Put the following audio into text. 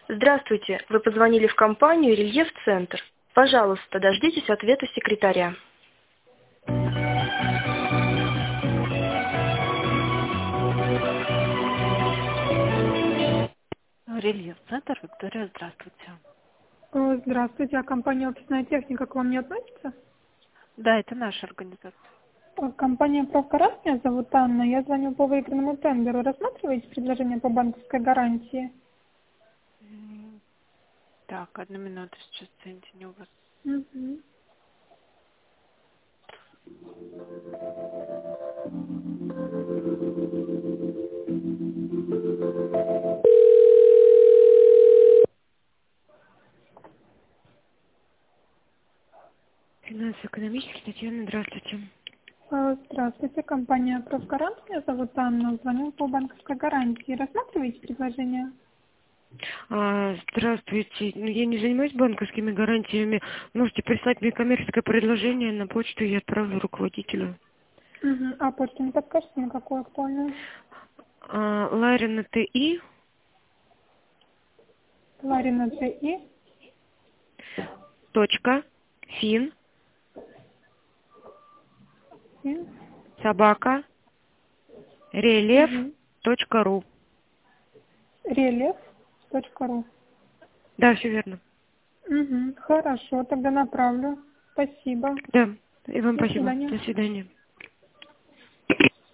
Здравствуйте, вы позвонили в компанию «Рельеф-центр». Пожалуйста, дождитесь ответа секретаря. Рельеф-центр, Виктория, здравствуйте. Здравствуйте, а компания «Офисная техника» к вам не относится? Да, это наша организация. Компания «Профгарант», меня зовут Анна, я звоню по выигранному тендеру. Рассматриваете предложение по банковской гарантии? Так, одну минуту, сейчас соединю вас. Угу. Финансово-экономический, Татьяна, здравствуйте. Здравствуйте, компания «Профгарант», меня зовут Анна, звоню по банковской гарантии. Рассматриваете предложение? Здравствуйте. Я не занимаюсь банковскими гарантиями. Можете прислать мне коммерческое предложение на почту, я отправлю руководителю. Угу. А почту не подскажете, на какую актуальную? Ларина ТИ, Ларина Т.И. точка, фин, И. собака, рельеф, Угу. точка ру. Рельеф.ру. Да, все верно. Угу. Хорошо, тогда направлю. Спасибо. Да, и вам До спасибо. свидания. До свидания.